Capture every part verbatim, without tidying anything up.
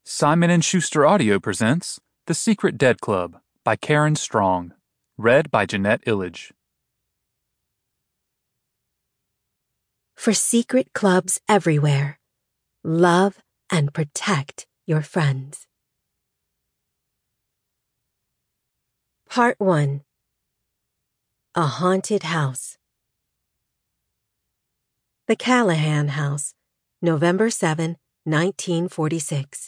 Simon and Schuster Audio presents The Secret Dead Club by Karen Strong, read by Jeanette Illage. For secret clubs everywhere, love and protect your friends. Part one. A Haunted House. The Callahan House, November seventh, nineteen forty-six.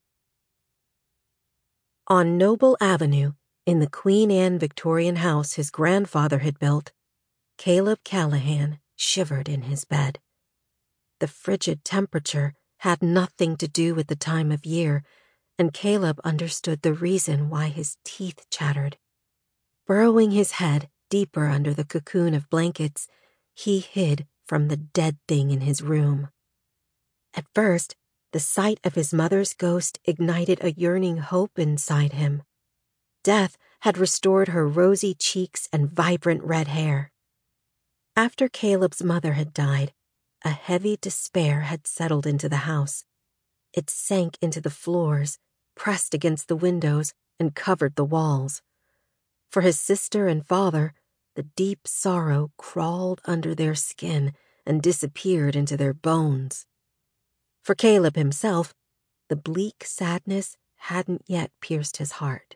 On Noble Avenue, in the Queen Anne Victorian house his grandfather had built, Caleb Callahan shivered in his bed. The frigid temperature had nothing to do with the time of year, and Caleb understood the reason why his teeth chattered. Burrowing his head deeper under the cocoon of blankets, he hid from the dead thing in his room. At first, the sight of his mother's ghost ignited a yearning hope inside him. Death had restored her rosy cheeks and vibrant red hair. After Caleb's mother had died, a heavy despair had settled into the house. It sank into the floors, pressed against the windows, and covered the walls. For his sister and father, the deep sorrow crawled under their skin and disappeared into their bones. For Caleb himself, the bleak sadness hadn't yet pierced his heart.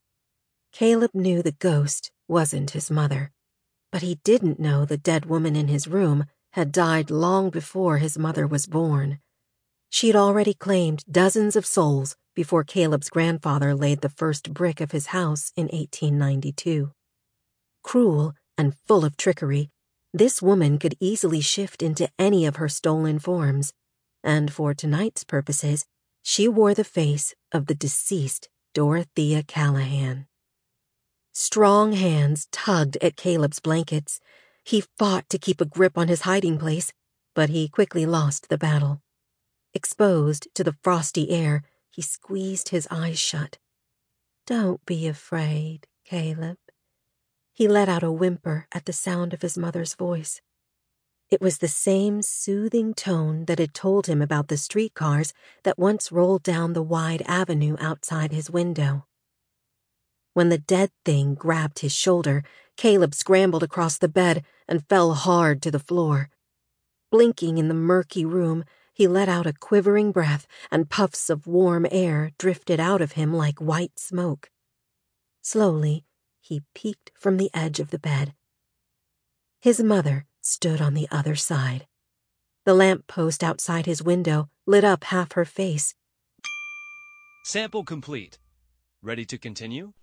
Caleb knew the ghost wasn't his mother, but he didn't know the dead woman in his room had died long before his mother was born. She'd already claimed dozens of souls before Caleb's grandfather laid the first brick of his house in eighteen ninety-two. Cruel and full of trickery, this woman could easily shift into any of her stolen forms, and for tonight's purposes, she wore the face of the deceased Dorothea Callahan. Strong hands tugged at Caleb's blankets. He fought to keep a grip on his hiding place, but he quickly lost the battle. Exposed to the frosty air, he squeezed his eyes shut. "Don't be afraid, Caleb." He let out a whimper at the sound of his mother's voice. It was the same soothing tone that had told him about the streetcars that once rolled down the wide avenue outside his window. When the dead thing grabbed his shoulder, Caleb scrambled across the bed and fell hard to the floor. Blinking in the murky room, he let out a quivering breath, and puffs of warm air drifted out of him like white smoke. Slowly, he peeked from the edge of the bed. His mother stood on the other side. The lamp post outside his window lit up half her face. Sample complete. Ready to continue?